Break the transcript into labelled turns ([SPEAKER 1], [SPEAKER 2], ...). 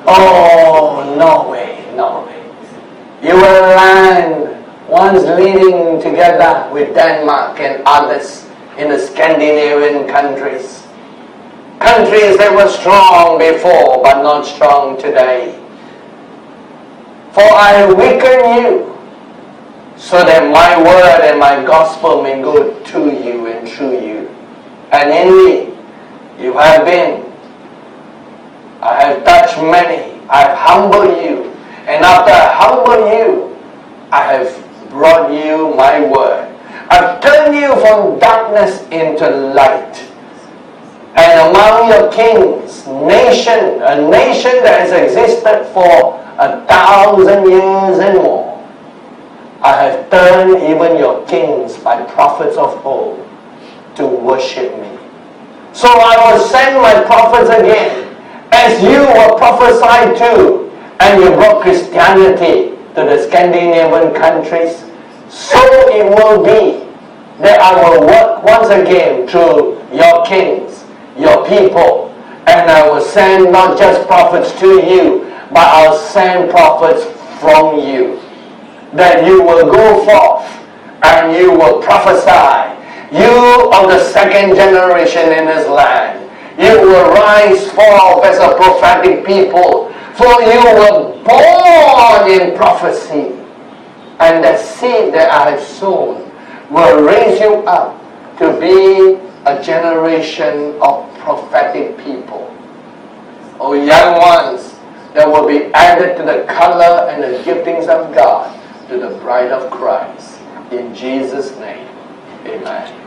[SPEAKER 1] Oh, no way, no way. You will land once leading together with Denmark and others in the Scandinavian countries. Countries that were strong before but not strong today. For I weaken you so that my word and my gospel may go to you and through you. And indeed, you have been. I have touched many. I have humbled you. And after I humbled you, I have brought you my word. I've turned you from darkness into light. And among your kings, a nation that has existed for 1,000 years and more, I have turned even your kings by prophets of old to worship me. So I will send my prophets again, as you were prophesied to, and you brought Christianity to the Scandinavian countries. So it will be that I will work once again through your kings, your people, and I will send not just prophets to you, but I'll send prophets from you, that you will go forth and you will prophesy. You of the second generation in this land, you will rise forth as a prophetic people, for you were born in prophecy, and the seed that I have sown will raise you up to be a generation of prophetic people. O young ones that will be added to the color and the giftings of God, to the bride of Christ. In Jesus' name, amen.